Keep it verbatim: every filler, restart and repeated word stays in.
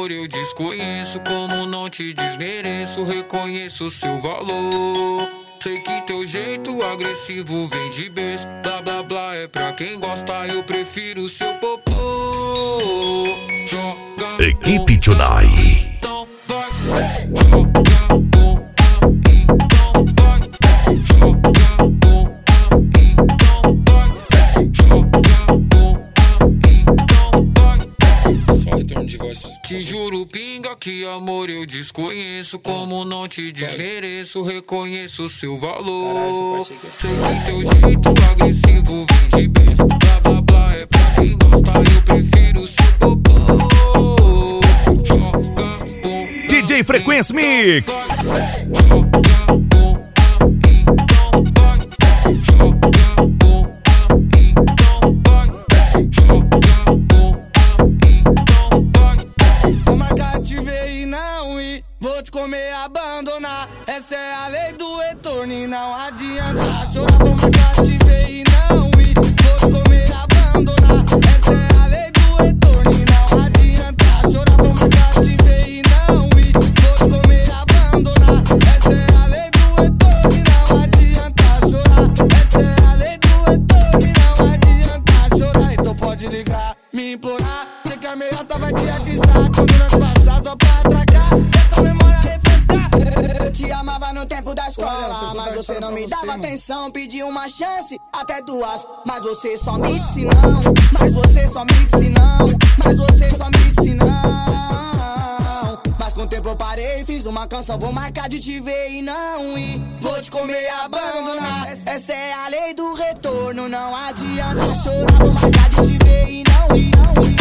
amor eu desconheço. Como não te desmereço, reconheço seu valor. Sei que teu jeito agressivo vem de berço. Blá blá blá é pra quem gosta, eu prefiro seu popô. Joga Equipe Tunai. então vai. Joga bom, então vai. Joga bom, então vai. Joga bom, então vai. Só retorno de voz. Te juro, pinga, que amor eu desconheço. Como não te desmereço, reconheço seu valor. Sei que teu jeito agressivo vem de berço. Blá blá blá é pra quem gosta, eu prefiro seu popô. Joga bom, D J Frequência Mix. joga bom, então vai. Joga bom, então vai. Joga bom, então vai. Vou marcar te ver e não ir, vou te comer, abandonar. Essa é a lei do retorno e não adianta chorar. Vou marcar te ver e não ir, vou te comer, abandonar. Essa é a lei do retorno e não adianta chorar. Vou marcar te ver e não ir, vou te comer, abandonar. Essa é a lei do retorno e não adianta chorar. Essa é a lei do retorno e não adianta chorar. Então pode ligar, me implorar. Sei que a meiota vai te atizar quando nós passar só pra atracar. Essa memória refrescar. Eu te amava no tempo da escola, mas você não me dava atenção. Pedi uma chance, até duas, mas você só me disse não. Mas você só me disse não. Mas você só me disse não. Mas com o tempo eu parei, fiz uma canção. Vou marcar de te ver e não ir, vou te comer e abandonar. Essa é a lei do retorno, não adianta chorar. Vou marcar de te ver e não ir, não ir.